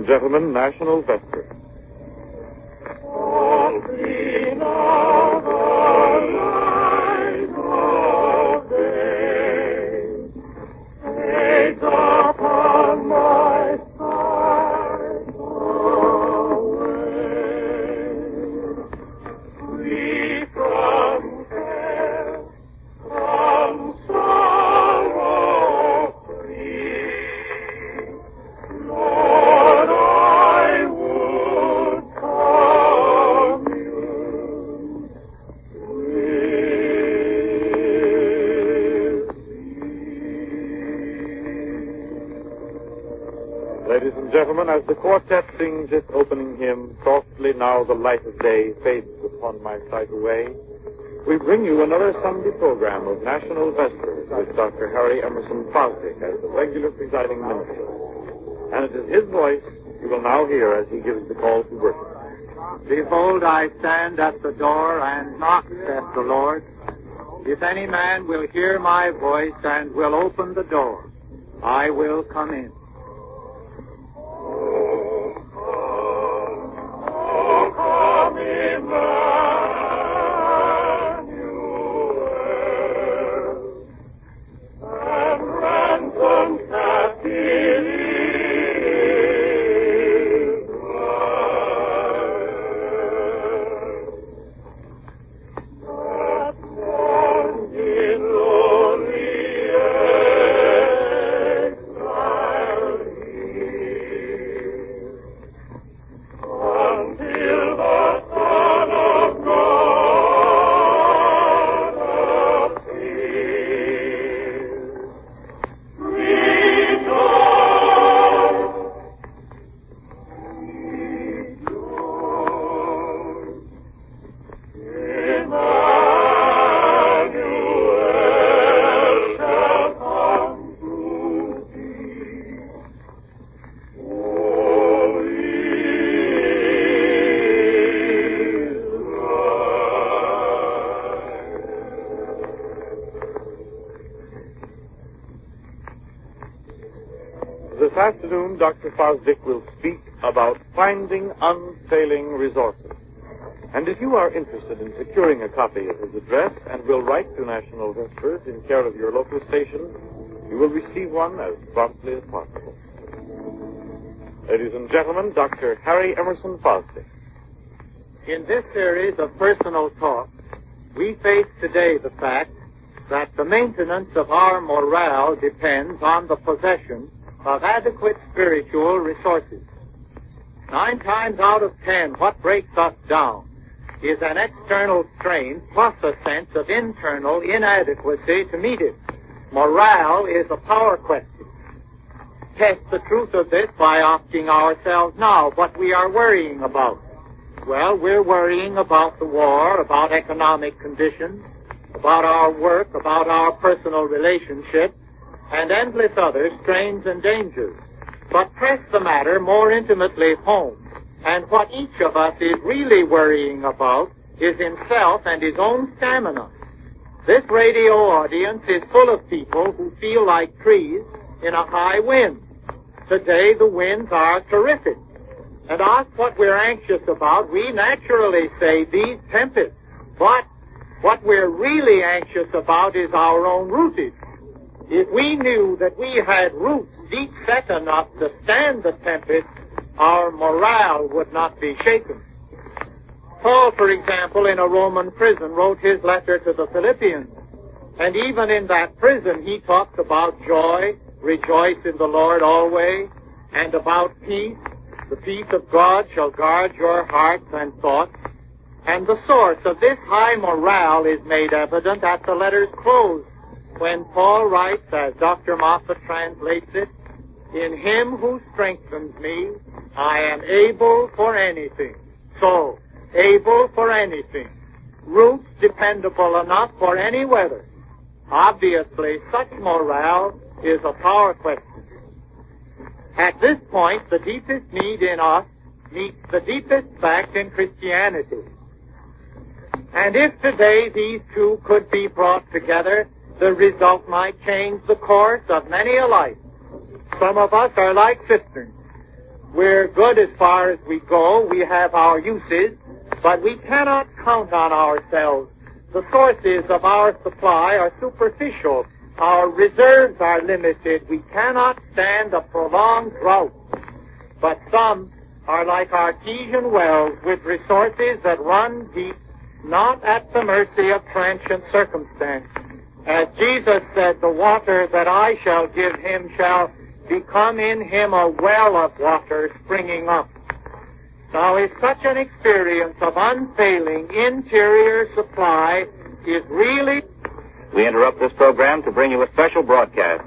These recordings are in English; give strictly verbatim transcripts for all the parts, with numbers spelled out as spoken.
gentlemen, National Vesper. Ladies and gentlemen, as the quartet sings its opening hymn, Softly Now the Light of Day Fades Upon My Sight Away, we bring you another Sunday program of National Vespers with Doctor Harry Emerson Fosdick as the regular presiding minister. And it is his voice you will now hear as he gives the call to worship. Behold, I stand at the door and knock, saith the Lord. If any man will hear my voice and will open the door, I will come in. This afternoon, Doctor Fosdick will speak about finding unfailing resources. And if you are interested in securing a copy of his address and will write to National Vespers in care of your local station, you will receive one as promptly as possible. Ladies and gentlemen, Doctor Harry Emerson Fosdick. In this series of personal talks, we face today the fact that the maintenance of our morale depends on the possession of adequate spiritual resources. Nine times out of ten, what breaks us down is an external strain plus a sense of internal inadequacy to meet it. Morale is a power question. Test the truth of this by asking ourselves now what we are worrying about. Well, we're worrying about the war, about economic conditions, about our work, about our personal relationships, and endless other strains and dangers. But press the matter more intimately home, and what each of us is really worrying about is himself and his own stamina. This radio audience is full of people who feel like trees in a high wind. Today the winds are terrific. And asked what we're anxious about, we naturally say these tempests. But what we're really anxious about is our own rootage. If we knew that we had roots deep set enough to stand the tempest, our morale would not be shaken. Paul, for example, in a Roman prison, wrote his letter to the Philippians. And even in that prison, he talked about joy, rejoice in the Lord always, and about peace. The peace of God shall guard your hearts and thoughts. And the source of this high morale is made evident at the letter's close, when Paul writes, as Doctor Moffat translates it, "In him who strengthens me, I am able for anything." So, able for anything. Roots dependable enough for any weather. Obviously, such morale is a power question. At this point, the deepest need in us meets the deepest fact in Christianity. And if today these two could be brought together, the result might change the course of many a life. Some of us are like cisterns. We're good as far as we go. We have our uses, but we cannot count on ourselves. The sources of our supply are superficial. Our reserves are limited. We cannot stand a prolonged drought. But some are like artesian wells with resources that run deep, not at the mercy of transient circumstance. As Jesus said, the water that I shall give him shall become in him a well of water springing up. Now, if such an experience of unfailing interior supply is really... We interrupt this program to bring you a special broadcast.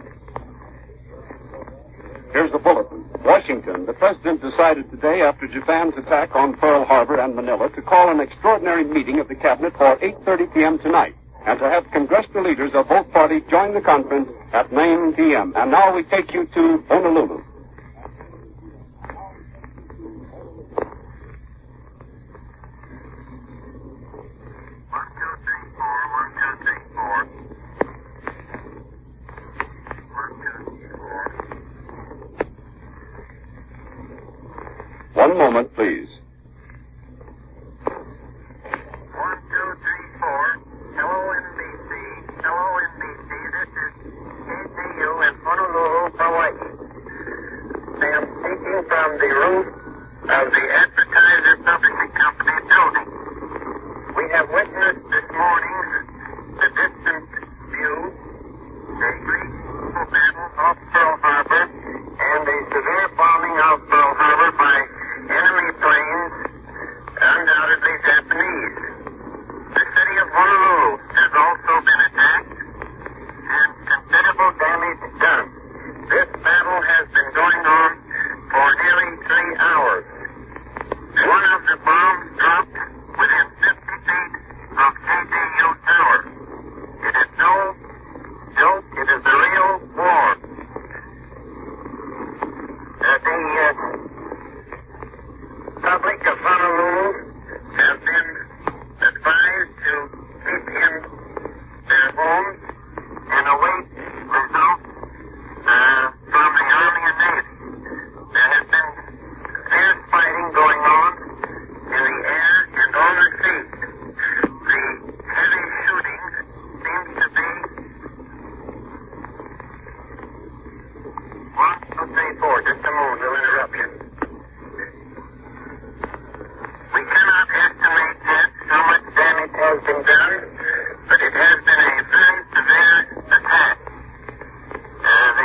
Here's the bulletin. Washington. The president decided today, after Japan's attack on Pearl Harbor and Manila, to call an extraordinary meeting of the cabinet for eight thirty p.m. tonight, and to have congressional leaders of both parties join the conference at nine p.m. And now we take you to Honolulu. One moment, please. One, two, three, four. Hello, N B C. Hello, N B C. This is K T U in Honolulu, Hawaii. I am speaking from the roof of the Advertiser Publishing Company building. We have witnessed this morning the distant view, the great battle off Pearl Harbor, and the severe bombing of Pearl Harbor by enemy planes, undoubtedly Japanese. The city of Honolulu has also been attacked and considerable damage done. This battle has been going on for nearly three hours. One of the bombs dropped within fifty feet of K T U Tower. It is no joke. It is a real war. Uh, the uh, public of Honolulu have been advised to keep in their homes and await results uh, from the Army and Navy. There has been fierce fighting going on in the air and on the sea. The heavy shooting seems to be one, two, three, four. Just a moment, no interruption. We cannot estimate yet how much damage has been done, but it has been a very severe attack. Uh, the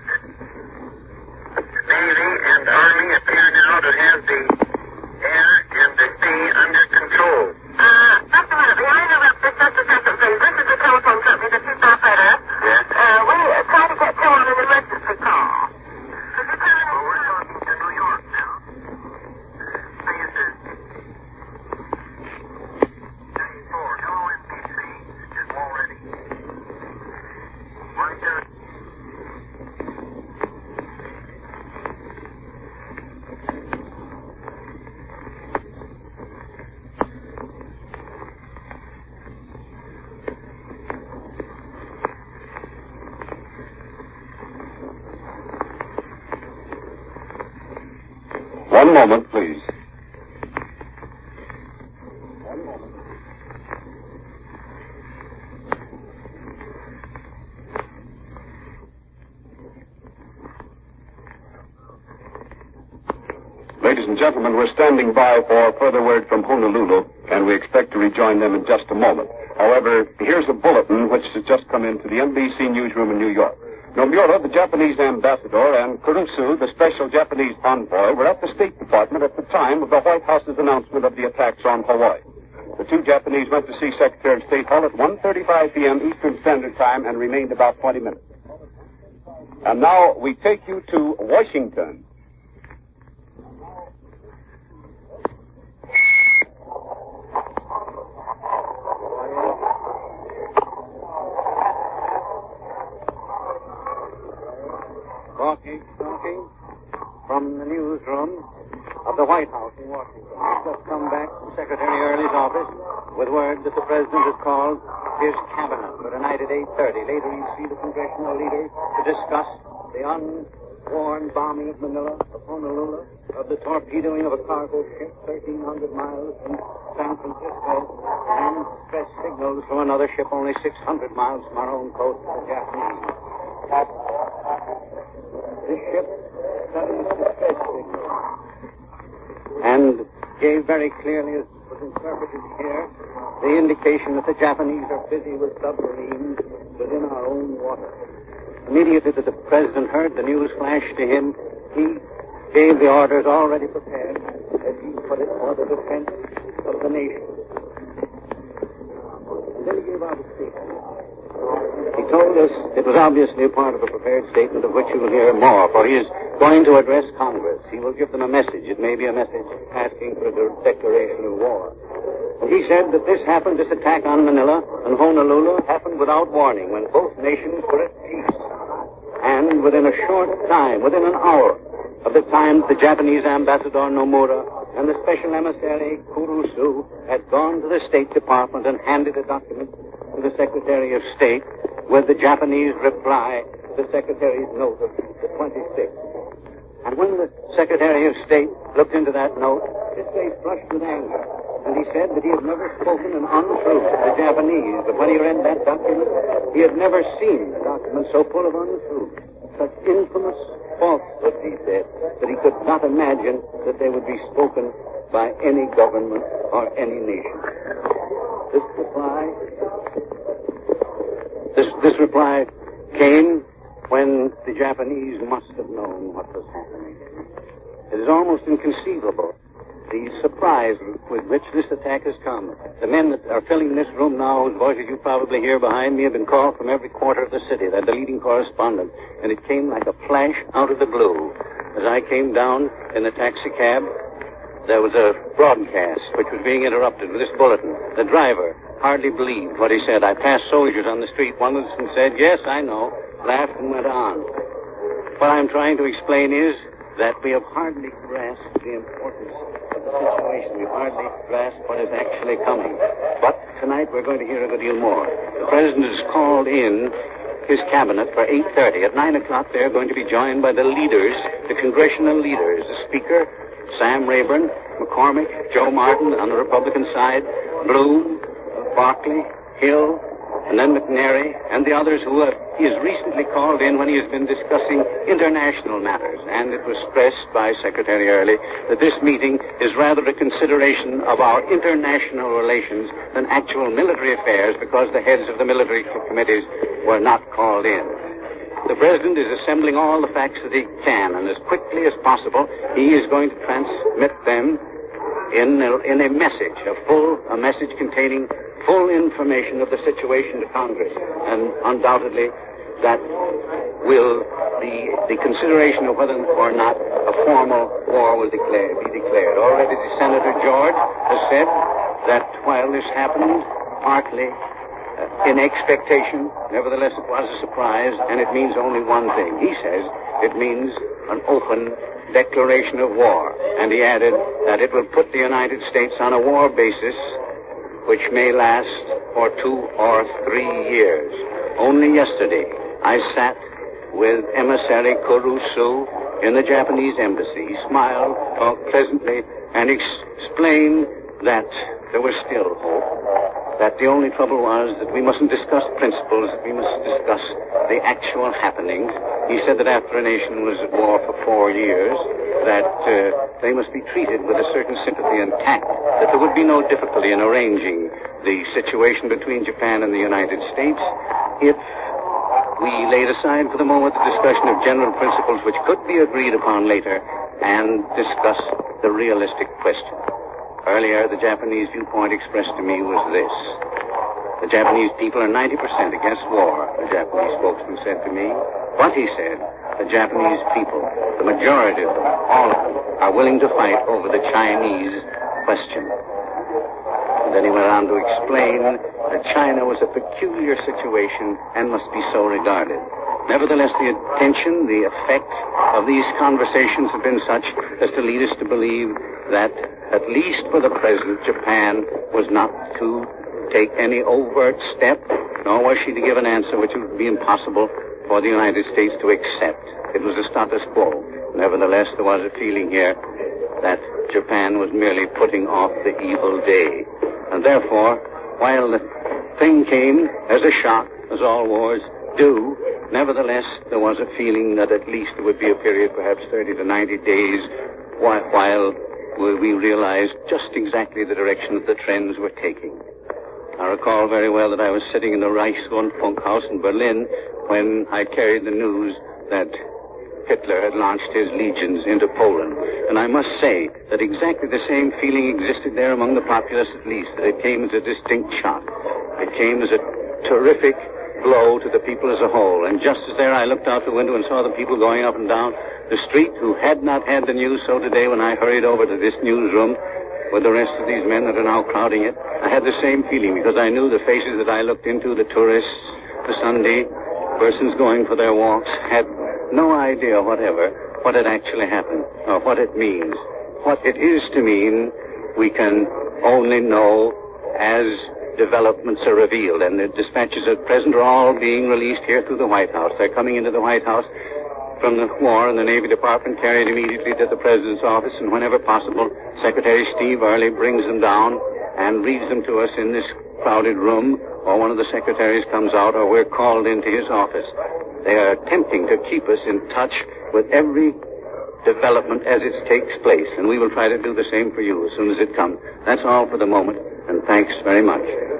Navy and Army appear now to have the air and the sea under control. Uh, just a minute. May I interrupt this just a second, please? This is the telephone company that you stopped at us. Yes. Uh, we uh, tried to get you on an emergency call. Could you tell me? Oh, we're talking to New York now. Please, uh, thirty-four. Hello, N B C is all ready. One, two. One moment, please. One moment. Ladies and gentlemen, we're standing by for further word from Honolulu, and we expect to rejoin them in just a moment. However, here's a bulletin which has just come into the N B C newsroom in New York. Nomura, the Japanese ambassador, and Kurusu, the special Japanese envoy, were at the State Department at the time of the White House's announcement of the attacks on Hawaii. The two Japanese went to see Secretary of State Hall at one thirty-five p.m. Eastern Standard Time and remained about twenty minutes. And now we take you to Washington. Talking, talking from the newsroom of the White House in Washington. We've just come back from Secretary Early's office with word that the President has called his cabinet for tonight at eight thirty. Later you'll see the congressional leaders to discuss the war and bombing of Manila, of Honolulu, of the torpedoing of a cargo ship thirteen hundred miles from San Francisco, and distress signals from another ship only six hundred miles from our own coast, the Japanese. This ship studied distress signals and gave very clearly, as was interpreted here, the indication that the Japanese are busy with submarines within our own water. Immediately that the President heard the news flash to him, he gave the orders already prepared, as he put it, for the defense of the nation. And then he gave out a statement. He told us it was obviously a part of a prepared statement of which you will hear more, for he is going to address Congress. He will give them a message. It may be a message asking for a declaration of war. And he said that this happened, this attack on Manila and Honolulu happened without warning, when both nations were at peace. And within a short time, within an hour of the time the Japanese ambassador Nomura and the special emissary Kurusu had gone to the State Department and handed a document to the Secretary of State with the Japanese reply to the Secretary's note of the twenty-sixth. And when the Secretary of State looked into that note, his face flushed with anger. And he said that he had never spoken an untruth to the Japanese, but when he read that document, he had never seen a document so full of untruth. Such infamous falsehoods, he said, that he could not imagine that they would be spoken by any government or any nation. This reply, this, this reply came when the Japanese must have known what was happening. It is almost inconceivable, the surprise with which this attack has come. The men that are filling this room now, whose voices you probably hear behind me, have been called from every quarter of the city. They're the leading correspondent. And it came like a flash out of the blue. As I came down in the taxi cab, there was a broadcast which was being interrupted with this bulletin. The driver hardly believed what he said. I passed soldiers on the street. One of them said, "Yes, I know," laughed and went on. What I'm trying to explain is that we have hardly grasped the importance of the situation. We've hardly grasped what is actually coming. But tonight we're going to hear a good deal more. The President has called in his cabinet for eight thirty. At nine o'clock they're going to be joined by the leaders, the congressional leaders, the Speaker, Sam Rayburn, McCormick, Joe Martin on the Republican side, Bloom, Barkley, Hill, and then McNary, and the others who have, he has recently called in when he has been discussing international matters. And it was stressed by Secretary Early that this meeting is rather a consideration of our international relations than actual military affairs, because the heads of the military committees were not called in. The President is assembling all the facts that he can, and as quickly as possible, he is going to transmit them in a, in a message, a full, a message containing full information of the situation to Congress. And undoubtedly, that will be the consideration of whether or not a formal war will declare, be declared. Already Senator George has said that while this happened, partly uh, in expectation, nevertheless it was a surprise, and it means only one thing. He says it means an open declaration of war. And he added that it will put the United States on a war basis which may last for two or three years. Only yesterday, I sat with Emissary Kurusu in the Japanese embassy. He smiled, talked pleasantly, and ex- explained that there was still hope, that the only trouble was that we mustn't discuss principles, that we must discuss the actual happenings. He said that after a nation was at war for four years, that uh, they must be treated with a certain sympathy and tact, that there would be no difficulty in arranging the situation between Japan and the United States if we laid aside for the moment the discussion of general principles which could be agreed upon later and discuss the realistic question. Earlier, the Japanese viewpoint expressed to me was this. The Japanese people are ninety percent against war, the Japanese spokesman said to me. But, he said, the Japanese people, the majority of them, all of them, are willing to fight over the Chinese question. And then he went on to explain that China was a peculiar situation and must be so regarded. Nevertheless, the attention, the effect of these conversations have been such as to lead us to believe that, at least for the present, Japan was not to take any overt step, nor was she to give an answer which would be impossible for the United States to accept. It was a status quo. Nevertheless, there was a feeling here that Japan was merely putting off the evil day. And therefore, while the thing came as a shock, as all wars do, nevertheless, there was a feeling that at least there would be a period, perhaps thirty to ninety days, while, while we realized just exactly the direction that the trends were taking. I recall very well that I was sitting in the Reichsrundfunk house in Berlin when I carried the news that Hitler had launched his legions into Poland. And I must say that exactly the same feeling existed there among the populace at least, that it came as a distinct shock. It came as a terrific blow to the people as a whole. And just as there I looked out the window and saw the people going up and down the street who had not had the news, so today when I hurried over to this newsroom with the rest of these men that are now crowding it, I had the same feeling because I knew the faces that I looked into, the tourists, the Sunday persons going for their walks, had no idea whatever what had actually happened or what it means. What it is to mean, we can only know as developments are revealed, and the dispatches at present are all being released here through the White House. They're coming into the White House from the War and the Navy Department, carried immediately to the President's office, and whenever possible, Secretary Steve Early brings them down and reads them to us in this crowded room, or one of the secretaries comes out, or we're called into his office. They are attempting to keep us in touch with every development as it takes place, and we will try to do the same for you as soon as it comes. That's all for the moment, and thanks very much.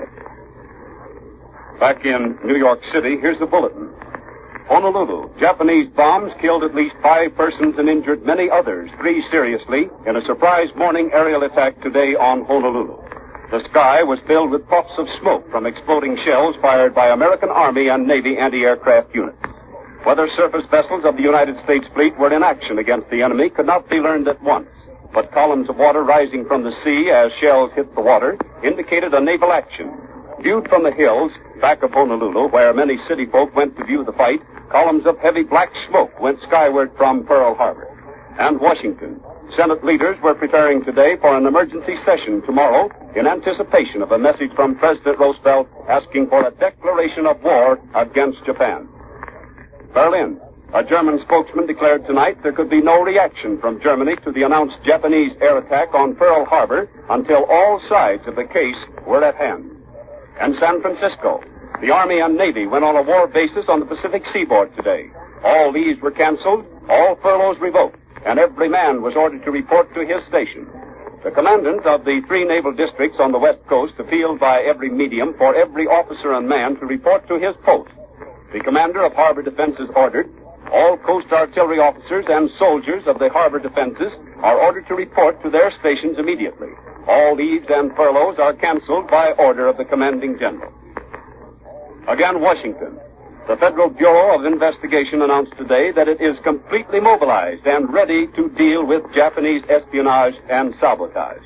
Back in New York City, here's the bulletin. Honolulu, Japanese bombs killed at least five persons and injured many others, three seriously, in a surprise morning aerial attack today on Honolulu. The sky was filled with puffs of smoke from exploding shells fired by American Army and Navy anti-aircraft units. Whether surface vessels of the United States fleet were in action against the enemy could not be learned at once, but columns of water rising from the sea as shells hit the water indicated a naval action. Viewed from the hills, back of Honolulu, where many city folk went to view the fight, columns of heavy black smoke went skyward from Pearl Harbor. And Washington. Senate leaders were preparing today for an emergency session tomorrow in anticipation of a message from President Roosevelt asking for a declaration of war against Japan. Berlin. A German spokesman declared tonight there could be no reaction from Germany to the announced Japanese air attack on Pearl Harbor until all sides of the case were at hand. And San Francisco. The Army and Navy went on a war basis on the Pacific seaboard today. All leaves were canceled, all furloughs revoked, and every man was ordered to report to his station. The commandant of the three naval districts on the west coast appealed by every medium for every officer and man to report to his post. The commander of harbor defenses ordered all coast artillery officers and soldiers of the harbor defenses are ordered to report to their stations immediately. All leaves and furloughs are canceled by order of the commanding general. Again, Washington. The Federal Bureau of Investigation announced today that it is completely mobilized and ready to deal with Japanese espionage and sabotage.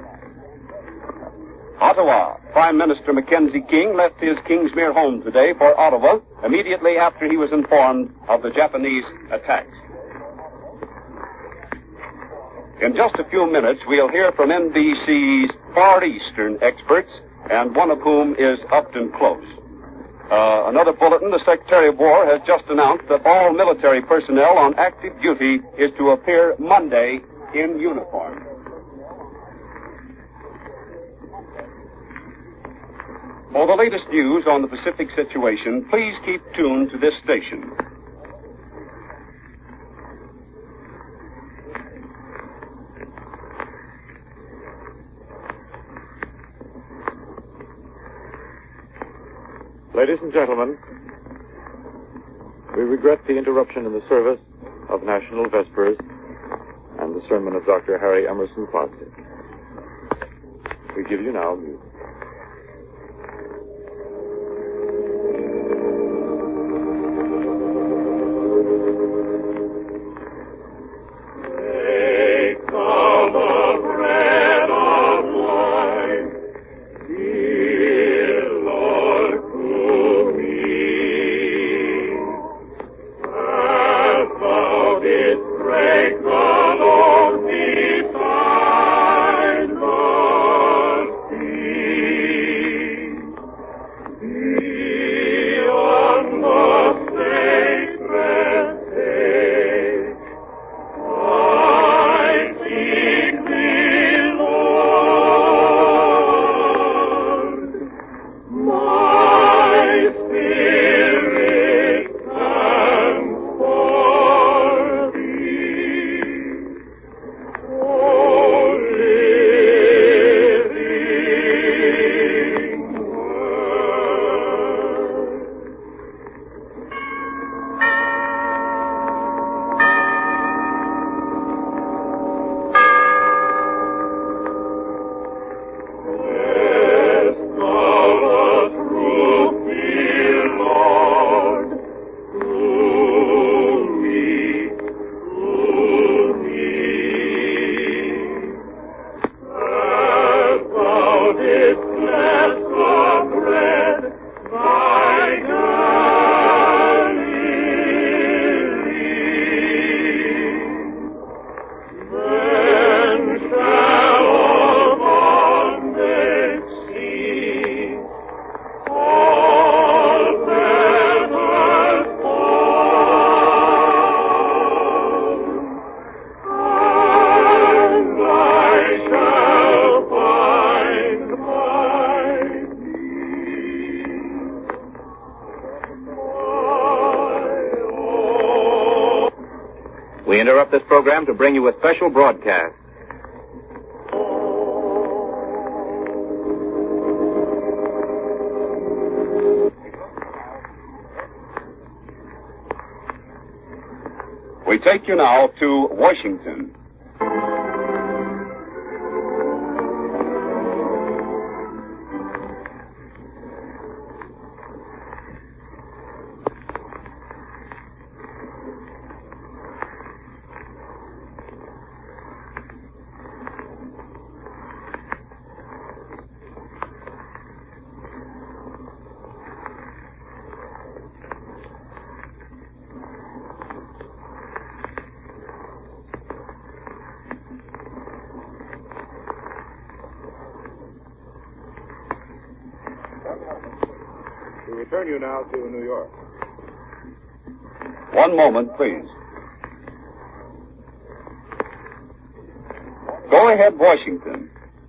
Ottawa. Prime Minister Mackenzie King left his Kingsmere home today for Ottawa immediately after he was informed of the Japanese attacks. In just a few minutes, we'll hear from N B C's Far Eastern experts, and one of whom is Upton Close. Uh, another bulletin, the Secretary of War has just announced that all military personnel on active duty is to appear Monday in uniform. For the latest news on the Pacific situation, please keep tuned to this station. Ladies and gentlemen, we regret the interruption in the service of National Vespers and the sermon of Doctor Harry Emerson Fosdick. We give you now music. Thank you. interrupt this program to bring you a special broadcast. We take you now to Washington. We return you now to New York. One moment, please. Go ahead, Washington.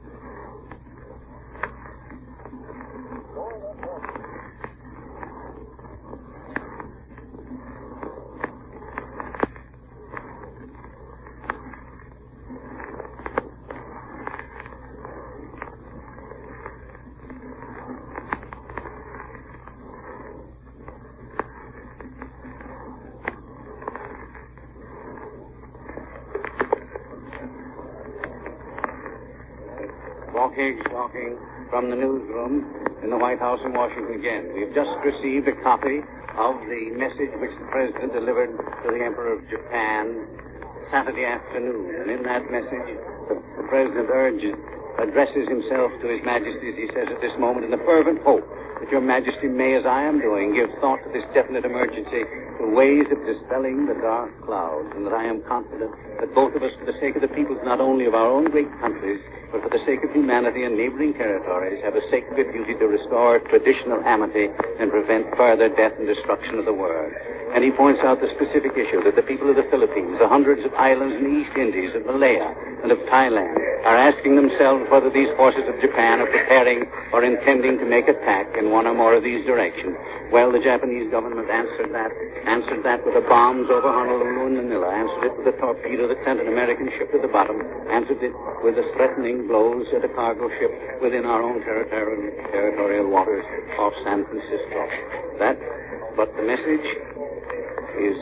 Higgs talking from the newsroom in the White House in Washington again. We've just received a copy of the message which the President delivered to the Emperor of Japan Saturday afternoon. And in that message, the, the President urges, addresses himself to His Majesty, as he says at this moment, in the fervent hope that Your Majesty may, as I am doing, give thought to this definite emergency, to ways of dispelling the dark clouds, and that I am confident that both of us, for the sake of the peoples not only of our own great countries, but for the sake of humanity and neighboring territories, have a sacred duty to restore traditional amity and prevent further death and destruction of the world. And he points out the specific issue that the people of the Philippines, the hundreds of islands in the East Indies, of Malaya, and of Thailand, are asking themselves whether these forces of Japan are preparing or intending to make attack in one or more of these directions. Well, the Japanese government answered that, answered that with the bombs over Honolulu and Manila, answered it with a torpedo that sent an American ship to the bottom, answered it with the threatening blows at a cargo ship within our own territorial, territorial waters off San Francisco. That, but the message is,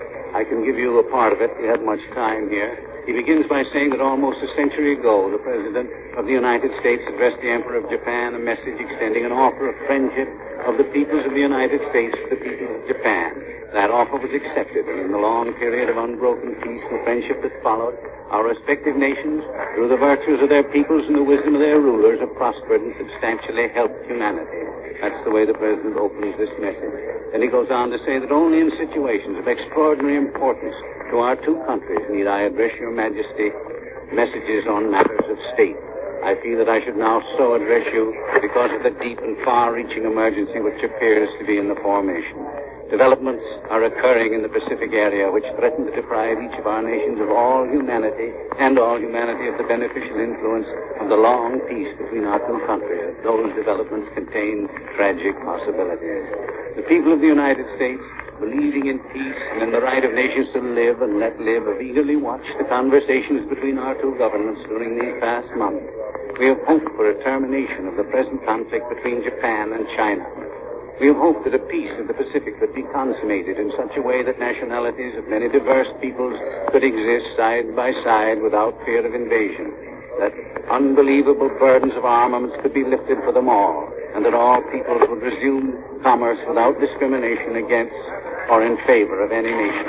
I can give you a part of it. We have much time here. He begins by saying that almost a century ago, the President of the United States addressed the Emperor of Japan a message extending an offer of friendship of the peoples of the United States to the people of Japan. That offer was accepted, and in the long period of unbroken peace and friendship that followed, our respective nations, through the virtues of their peoples and the wisdom of their rulers, have prospered and substantially helped humanity. That's the way the President opens this message. And he goes on to say that only in situations of extraordinary importance to our two countries need I address Your Majesty messages on matters of state. I feel that I should now so address you because of the deep and far-reaching emergency which appears to be in the formation. Developments are occurring in the Pacific area which threaten to deprive each of our nations of all humanity and all humanity of the beneficial influence of the long peace between our two countries. Those developments contain tragic possibilities. The people of the United States, believing in peace and in the right of nations to live and let live, have eagerly watched the conversations between our two governments during these past months. We have hoped for a termination of the present conflict between Japan and China. We have hoped that a peace in the Pacific would be consummated in such a way that nationalities of many diverse peoples could exist side by side without fear of invasion, that unbelievable burdens of armaments could be lifted for them all, and that all peoples would resume commerce without discrimination against or in favor of any nation.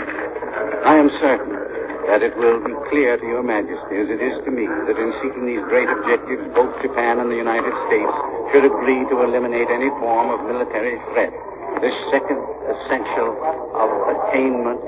I am certain that it will be clear to Your Majesty, as it is to me, that in seeking these great objectives, both Japan and the United States should agree to eliminate any form of military threat. This second essential of attainment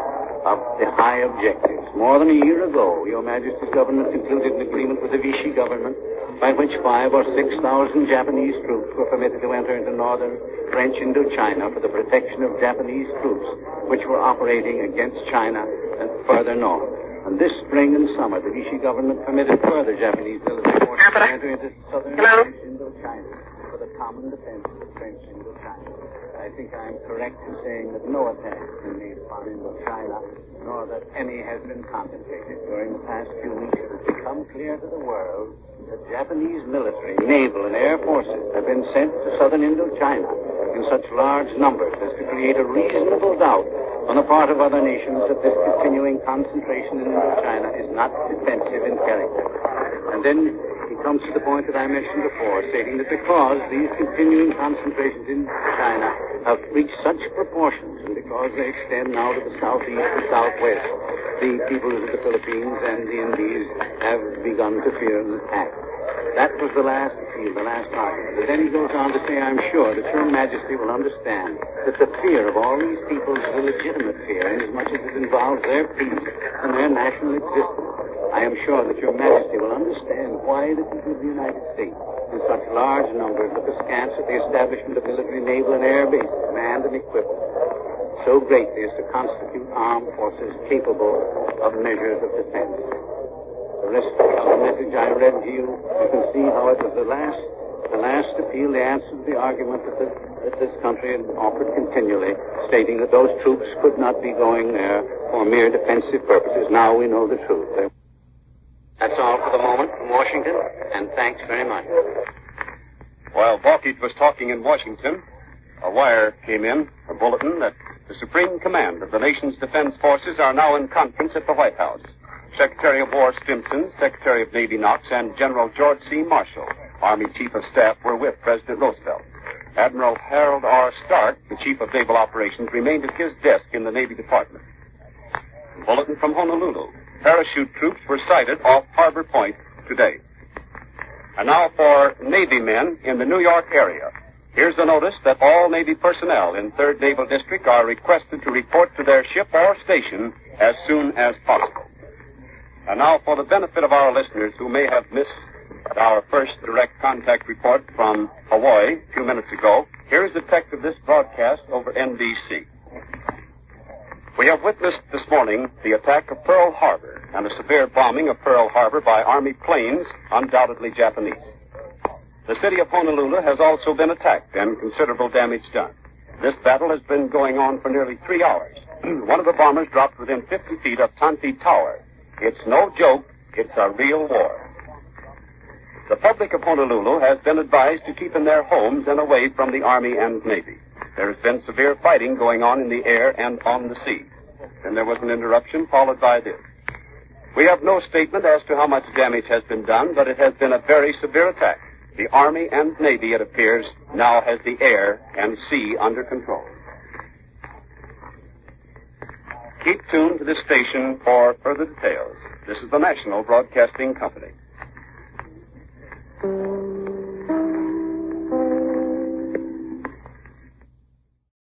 of the high objectives. More than a year ago, Your Majesty's government concluded an agreement with the Vichy government by which five or six thousand Japanese troops were permitted to enter into northern French Indochina for the protection of Japanese troops which were operating against China and further north. And this spring and summer, the Vichy government permitted further Japanese military forces to enter into southern French Indochina for the common defense of French Indochina. I think think I'm correct in saying that no attack has been made upon Indochina, nor that any has been contemplated. During the past few weeks, it has become clear to the world that Japanese military, naval, and air forces have been sent to southern Indochina in such large numbers as to create a reasonable doubt on the part of other nations that this continuing concentration in Indochina is not defensive in character. And then he comes to the point that I mentioned before, stating that because these continuing concentrations in China have reached such proportions, and because they extend now to the southeast and southwest, the peoples of the Philippines and the Indies have begun to fear an attack. That was the last appeal, the last argument. But then he goes on to say, I'm sure that your Majesty will understand that the fear of all these peoples is a legitimate fear, inasmuch as it involves their peace and their national existence. I am sure that your Majesty will understand why the people of the United States, in such large numbers, look askance at the establishment of military, naval, and air bases, manned and equipped so greatly as to constitute armed forces capable of measures of defense. The rest of the message I read to you, you can see how it was the last, the last appeal, the answer to the argument that, the, that this country had offered continually, stating that those troops could not be going there for mere defensive purposes. Now we know the truth. They're That's all for the moment from Washington, and thanks very much. While Balkage was talking in Washington, a wire came in, a bulletin that the Supreme Command of the nation's defense forces are now in conference at the White House. Secretary of War Stimson, Secretary of Navy Knox, and General George C. Marshall, Army Chief of Staff, were with President Roosevelt. Admiral Harold R. Stark, the Chief of Naval Operations, remained at his desk in the Navy Department. Bulletin from Honolulu. Parachute troops were sighted off Harbor Point today. And now for Navy men in the New York area. Here's a notice that all Navy personnel in third Naval District are requested to report to their ship or station as soon as possible. And now for the benefit of our listeners who may have missed our first direct contact report from Hawaii a few minutes ago, here's the text of this broadcast over N B C. We have witnessed this morning the attack of Pearl Harbor and a severe bombing of Pearl Harbor by Army planes, undoubtedly Japanese. The city of Honolulu has also been attacked and considerable damage done. This battle has been going on for nearly three hours. One of the bombers dropped within fifty feet of Tanti Tower. It's no joke. It's a real war. The public of Honolulu has been advised to keep in their homes and away from the Army and Navy. There has been severe fighting going on in the air and on the sea. Then there was an interruption followed by this. We have no statement as to how much damage has been done, but it has been a very severe attack. The Army and Navy, it appears, now has the air and sea under control. Keep tuned to this station for further details. This is the National Broadcasting Company.